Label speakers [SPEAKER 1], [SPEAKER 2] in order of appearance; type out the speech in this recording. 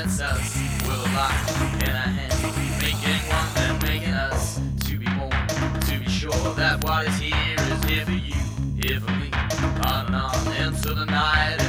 [SPEAKER 1] it's us with a light in our hands, making one and making us to be more, to be sure that what is here for you, here for me, on and on into the night.